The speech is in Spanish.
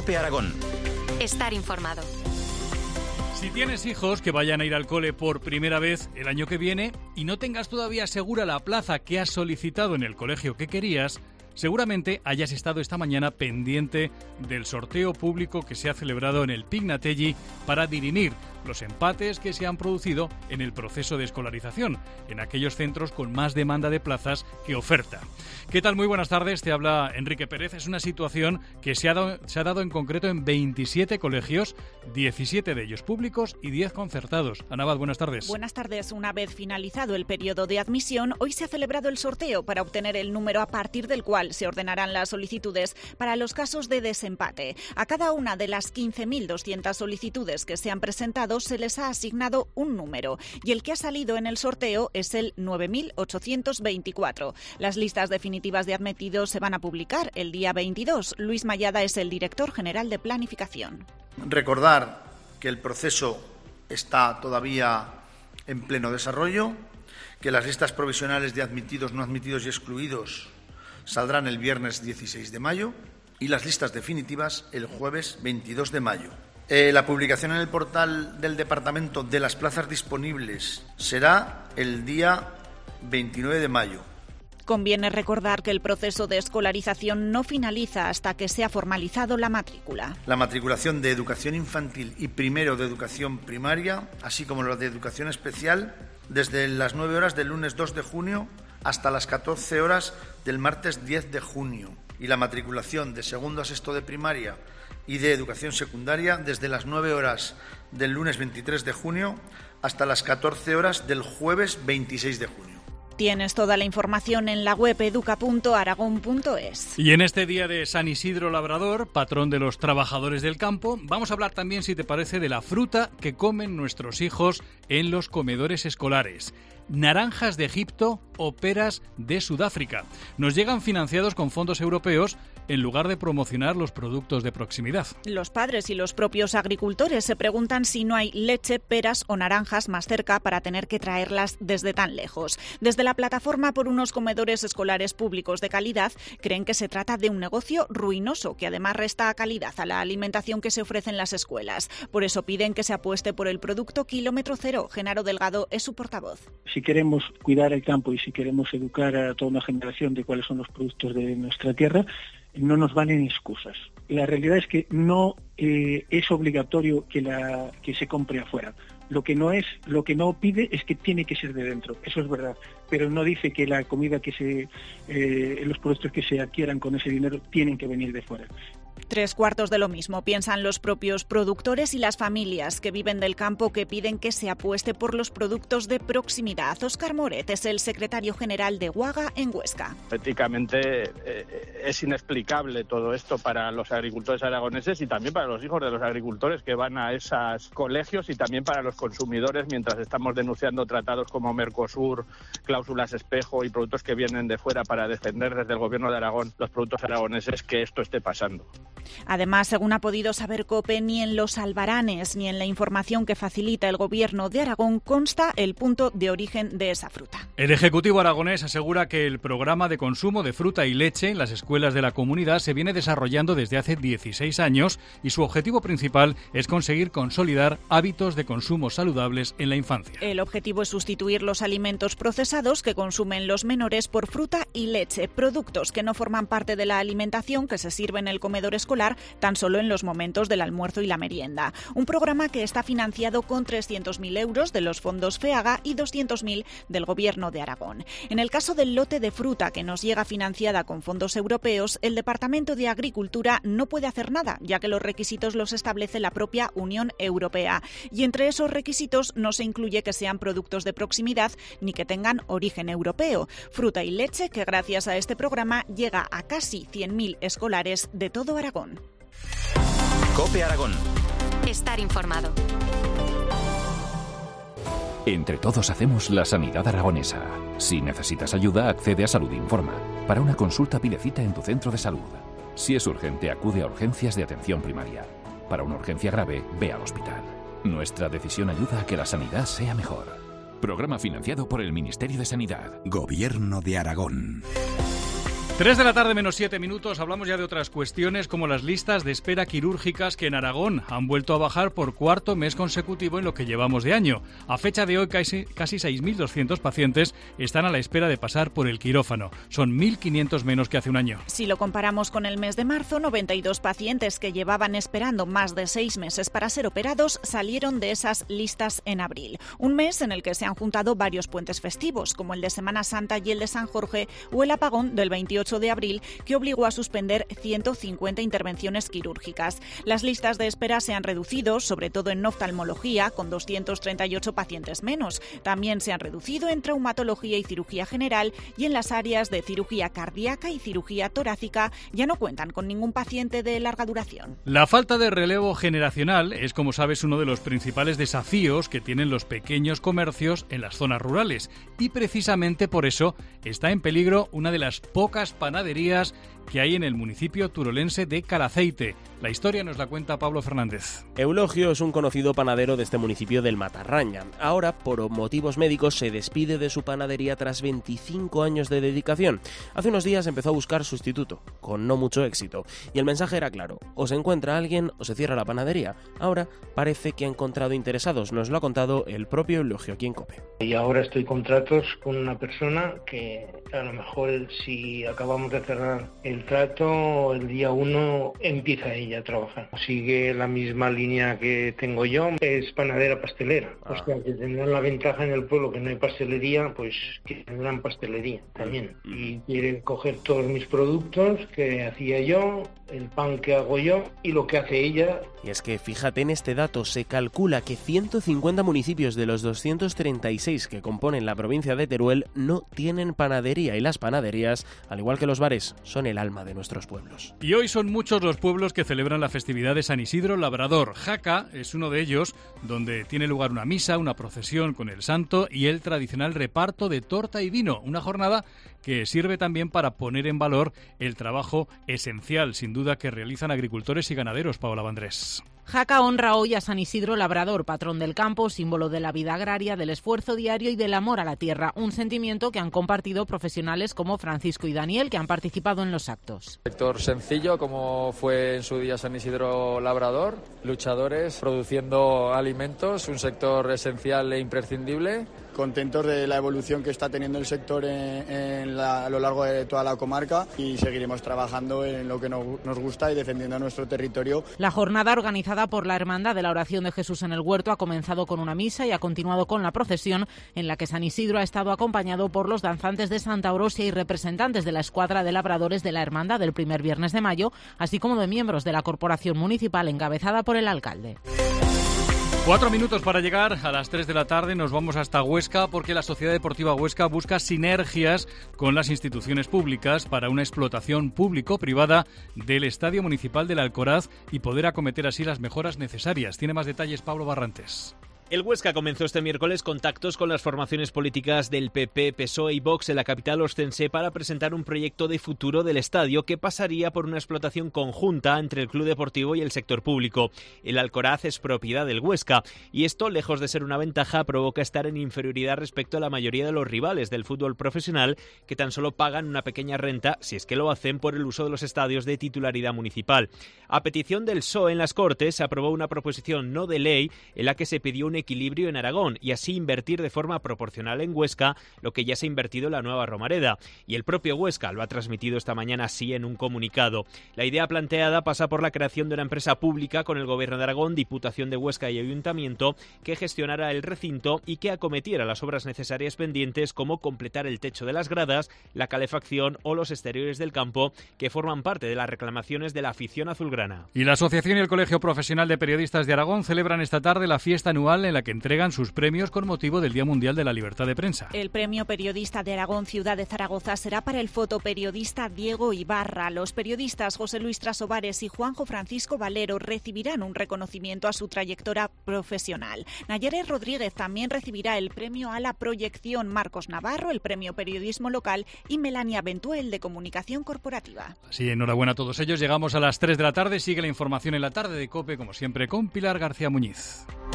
COPE Aragón. Estar informado. Si tienes hijos que vayan a ir al cole por primera vez el año que viene y no tengas todavía segura la plaza que has solicitado en el colegio que querías, seguramente hayas estado esta mañana pendiente del sorteo público que se ha celebrado en el Pignatelli para dirimir los empates que se han producido en el proceso de escolarización en aquellos centros con más demanda de plazas que oferta. ¿Qué tal? Muy buenas tardes, te habla Enrique Pérez. Es una situación que se ha dado en concreto en 27 colegios, 17 de ellos públicos y 10 concertados. Ana Abad, buenas tardes. Buenas tardes. Una vez finalizado el periodo de admisión, hoy se ha celebrado el sorteo para obtener el número a partir del cual se ordenarán las solicitudes para los casos de desempate. A cada una de las 15.200 solicitudes que se han presentado se les ha asignado un número y el que ha salido en el sorteo es el 9.824. Las listas definitivas de admitidos se van a publicar el día 22. Luis Mayada es el director general de Planificación. Recordar que el proceso está todavía en pleno desarrollo, que las listas provisionales de admitidos, no admitidos y excluidos saldrán el viernes 16 de mayo y las listas definitivas el jueves 22 de mayo. La publicación en el portal del Departamento de las plazas disponibles será el día 29 de mayo. Conviene recordar que el proceso de escolarización no finaliza hasta que se ha formalizado la matrícula. La matriculación de educación infantil y primero de educación primaria, así como la de educación especial, desde las 9 horas del lunes 2 de junio hasta las 14 horas del martes 10 de junio. Y la matriculación de segundo a sexto de primaria y de educación secundaria desde las 9 horas del lunes 23 de junio hasta las 14 horas del jueves 26 de junio. Tienes toda la información en la web educa.aragón.es. Y en este día de San Isidro Labrador, patrón de los trabajadores del campo, vamos a hablar también, si te parece, de la fruta que comen nuestros hijos en los comedores escolares. Naranjas de Egipto o peras de Sudáfrica. Nos llegan financiados con fondos europeos en lugar de promocionar los productos de proximidad. Los padres y los propios agricultores se preguntan si no hay leche, peras o naranjas más cerca para tener que traerlas desde tan lejos. Desde la plataforma por unos comedores escolares públicos de calidad creen que se trata de un negocio ruinoso que además resta calidad a la alimentación que se ofrece en las escuelas. Por eso piden que se apueste por el producto kilómetro cero. Genaro Delgado es su portavoz. Si queremos cuidar el campo y si queremos educar a toda una generación de cuáles son los productos de nuestra tierra, no nos valen excusas. La realidad es que no es obligatorio que se compre afuera. Lo que no pide es que tiene que ser de dentro, eso es verdad, pero no dice que la comida los productos que se adquieran con ese dinero tienen que venir de fuera. 3/4 de lo mismo piensan los propios productores y las familias que viven del campo, que piden que se apueste por los productos de proximidad. Óscar Moret es el secretario general de Waga en Huesca. Éticamente es inexplicable todo esto para los agricultores aragoneses y también para los hijos de los agricultores que van a esos colegios y también para los consumidores, mientras estamos denunciando tratados como Mercosur, cláusulas espejo y productos que vienen de fuera para defender desde el gobierno de Aragón los productos aragoneses, que esto esté pasando. Además, según ha podido saber COPE, ni en los albaranes ni en la información que facilita el Gobierno de Aragón consta el punto de origen de esa fruta. El Ejecutivo aragonés asegura que el programa de consumo de fruta y leche en las escuelas de la comunidad se viene desarrollando desde hace 16 años y su objetivo principal es conseguir consolidar hábitos de consumo saludables en la infancia. El objetivo es sustituir los alimentos procesados que consumen los menores por fruta y leche, productos que no forman parte de la alimentación que se sirve en el comedor escolar tan solo en los momentos del almuerzo y la merienda. Un programa que está financiado con 300.000 euros de los fondos FEAGA y 200.000 del Gobierno de Aragón. En el caso del lote de fruta que nos llega financiada con fondos europeos, el Departamento de Agricultura no puede hacer nada, ya que los requisitos los establece la propia Unión Europea. Y entre esos requisitos no se incluye que sean productos de proximidad ni que tengan origen europeo. Fruta y leche que gracias a este programa llega a casi 100.000 escolares de todo Aragón. COPE Aragón. Estar informado. Entre todos hacemos la sanidad aragonesa. Si necesitas ayuda, accede a Salud Informa. Para una consulta, pide cita en tu centro de salud. Si es urgente, acude a urgencias de atención primaria. Para una urgencia grave, ve al hospital. Nuestra decisión ayuda a que la sanidad sea mejor. Programa financiado por el Ministerio de Sanidad. Gobierno de Aragón. 3 de la tarde menos 7 minutos, hablamos ya de otras cuestiones como las listas de espera quirúrgicas que en Aragón han vuelto a bajar por cuarto mes consecutivo en lo que llevamos de año. A fecha de hoy casi 6.200 pacientes están a la espera de pasar por el quirófano. Son 1.500 menos que hace un año. Si lo comparamos con el mes de marzo, 92 pacientes que llevaban esperando más de 6 meses para ser operados salieron de esas listas en abril. Un mes en el que se han juntado varios puentes festivos, como el de Semana Santa y el de San Jorge, o el apagón del 28 de abril, que obligó a suspender 150 intervenciones quirúrgicas. Las listas de espera se han reducido, sobre todo en oftalmología, con 238 pacientes menos. También se han reducido en traumatología y cirugía general, y en las áreas de cirugía cardíaca y cirugía torácica ya no cuentan con ningún paciente de larga duración. La falta de relevo generacional es, como sabes, uno de los principales desafíos que tienen los pequeños comercios en las zonas rurales, y precisamente por eso está en peligro una de las pocas panaderías que hay en el municipio turolense de Calaceite. La historia nos la cuenta Pablo Fernández. Eulogio es un conocido panadero de este municipio del Matarraña. Ahora, por motivos médicos, se despide de su panadería tras 25 años de dedicación. Hace unos días empezó a buscar sustituto, con no mucho éxito. Y el mensaje era claro: o se encuentra alguien o se cierra la panadería. Ahora parece que ha encontrado interesados. Nos lo ha contado el propio Eulogio aquí en COPE. Y ahora estoy con tratos con una persona que a lo mejor, si acabamos de cerrar el trato, el día 1 empieza ella a trabajar. Sigue la misma línea que tengo yo, es panadera pastelera. O sea, que tendrán la ventaja en el pueblo que no hay pastelería, pues que tendrán pastelería también. Y quiere coger todos mis productos que hacía yo, el pan que hago yo y lo que hace ella. Y es que fíjate en este dato, se calcula que 150 municipios de los 236 que componen la provincia de Teruel no tienen panadería, y las panaderías, al igual que los bares, son el alma de nuestros pueblos. Y hoy son muchos los pueblos que celebran la festividad de San Isidro Labrador. Jaca es uno de ellos, donde tiene lugar una misa, una procesión con el santo y el tradicional reparto de torta y vino, una jornada que sirve también para poner en valor el trabajo esencial, sin duda, que realizan agricultores y ganaderos. Paola Vandrés. Jaca honra hoy a San Isidro Labrador, patrón del campo, símbolo de la vida agraria, del esfuerzo diario y del amor a la tierra, un sentimiento que han compartido profesionales como Francisco y Daniel, que han participado en los actos. Sector sencillo, como fue en su día San Isidro Labrador, luchadores produciendo alimentos, un sector esencial e imprescindible. Contentos de la evolución que está teniendo el sector a lo largo de toda la comarca, y seguiremos trabajando en lo que nos gusta y defendiendo nuestro territorio. La jornada, organizada por la Hermandad de la Oración de Jesús en el Huerto, ha comenzado con una misa y ha continuado con la procesión, en la que San Isidro ha estado acompañado por los danzantes de Santa Orosia y representantes de la escuadra de labradores de la Hermandad del primer viernes de mayo, así como de miembros de la corporación municipal encabezada por el alcalde. 4 minutos para llegar a las 3 de la tarde. Nos vamos hasta Huesca porque la Sociedad Deportiva Huesca busca sinergias con las instituciones públicas para una explotación público-privada del Estadio Municipal del Alcoraz y poder acometer así las mejoras necesarias. Tiene más detalles Pablo Barrantes. El Huesca comenzó este miércoles contactos con las formaciones políticas del PP, PSOE y Vox en la capital ostense para presentar un proyecto de futuro del estadio que pasaría por una explotación conjunta entre el club deportivo y el sector público. El Alcoraz es propiedad del Huesca y esto, lejos de ser una ventaja, provoca estar en inferioridad respecto a la mayoría de los rivales del fútbol profesional, que tan solo pagan una pequeña renta, si es que lo hacen, por el uso de los estadios de titularidad municipal. A petición del PSOE en las Cortes se aprobó una proposición no de ley en la que se pidió un equilibrio en Aragón y así invertir de forma proporcional en Huesca lo que ya se ha invertido en la Nueva Romareda, y el propio Huesca lo ha transmitido esta mañana así en un comunicado. La idea planteada pasa por la creación de una empresa pública con el Gobierno de Aragón, Diputación de Huesca y Ayuntamiento que gestionara el recinto y que acometiera las obras necesarias pendientes, como completar el techo de las gradas, la calefacción o los exteriores del campo, que forman parte de las reclamaciones de la afición azulgrana. Y la Asociación y el Colegio Profesional de Periodistas de Aragón celebran esta tarde la fiesta anual en la que entregan sus premios con motivo del Día Mundial de la Libertad de Prensa. El Premio Periodista de Aragón Ciudad de Zaragoza será para el fotoperiodista Diego Ibarra. Los periodistas José Luis Trasobares y Juanjo Francisco Valero recibirán un reconocimiento a su trayectoria profesional. Nayare Rodríguez también recibirá el premio a la proyección, Marcos Navarro el premio Periodismo Local y Melania Ventuel de Comunicación Corporativa. Así, enhorabuena a todos ellos. Llegamos a las 3 de la tarde. Sigue la información en la tarde de COPE, como siempre, con Pilar García Muñiz.